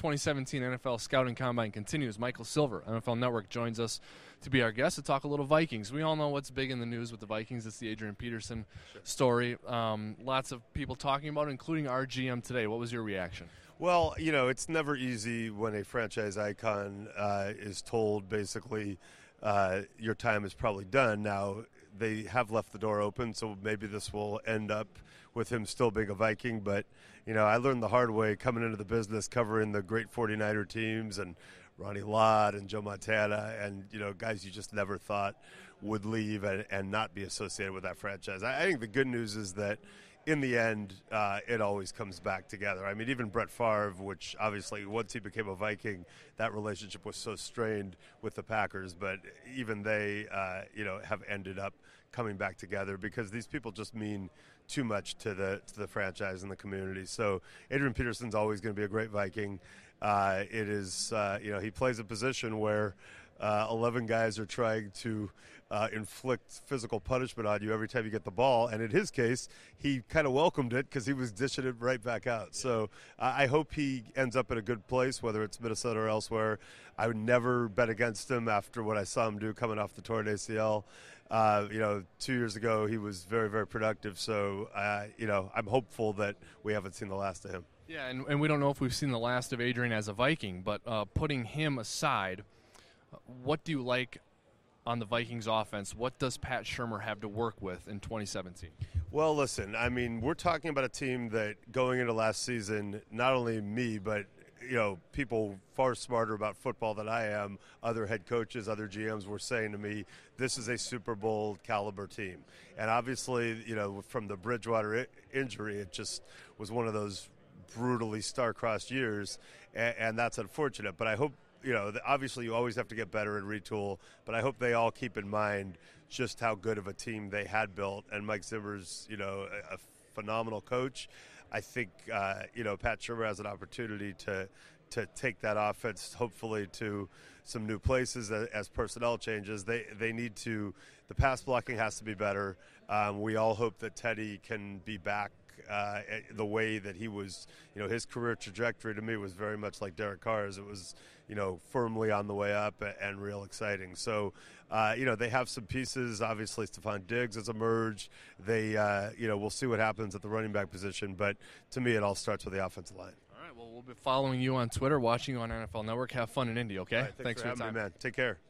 2017 NFL Scouting Combine continues. Michael Silver, NFL Network, joins us to be our guest to talk a little Vikings. We all know what's big in the news with the Vikings. It's the Adrian Peterson story. Lots of people talking about it, including our GM today. What was your reaction? Well, you know, it's never easy when a franchise icon is told basically your time is probably done. Now, they have left the door open, so maybe this will end up with him still being a Viking. But, you know, I learned the hard way coming into the business covering the great 49er teams and Ronnie Lott and Joe Montana and, you know, guys you just never thought would leave and not be associated with that franchise. I think the good news is that in the end, it always comes back together. I mean, even Brett Favre, which obviously once he became a Viking, that relationship was so strained with the Packers. But even they, have ended up coming back together because these people just mean too much to the franchise and the community. So Adrian Peterson's always going to be a great Viking. It is, he plays a position where 11 guys are trying to inflict physical punishment on you every time you get the ball. And in his case, he kind of welcomed it because he was dishing it right back out. Yeah. So I hope he ends up in a good place, whether it's Minnesota or elsewhere. I would never bet against him after what I saw him do coming off the torn ACL. 2 years ago, he was very, very productive. So, I'm hopeful that we haven't seen the last of him. Yeah, and we don't know if we've seen the last of Adrian as a Viking, but putting him aside, what do you like on the Vikings offense? What does Pat Shurmur have to work with in 2017? Well, listen, I mean, we're talking about a team that going into last season, not only me, but people far smarter about football than I am, other head coaches, other GMs were saying to me, this is a Super Bowl caliber team. And obviously, from the Bridgewater injury, it just was one of those brutally star-crossed years, and that's unfortunate. But I hope, obviously you always have to get better and retool, but I hope they all keep in mind just how good of a team they had built. And Mike Zimmer's, a phenomenal coach. I think, Pat Shurmur has an opportunity to take that offense, hopefully, to some new places as personnel changes. They need to – the pass blocking has to be better. We all hope that Teddy can be back the way that he was, his career trajectory to me was very much like Derek Carr's. It was, firmly on the way up and real exciting. So, they have some pieces. Obviously, Stephon Diggs has emerged. They, we'll see what happens at the running back position. But to me, it all starts with the offensive line. All right, well, we'll be following you on Twitter, watching you on NFL Network. Have fun in Indy, okay? Right, thanks for your time. Me, man. Take care.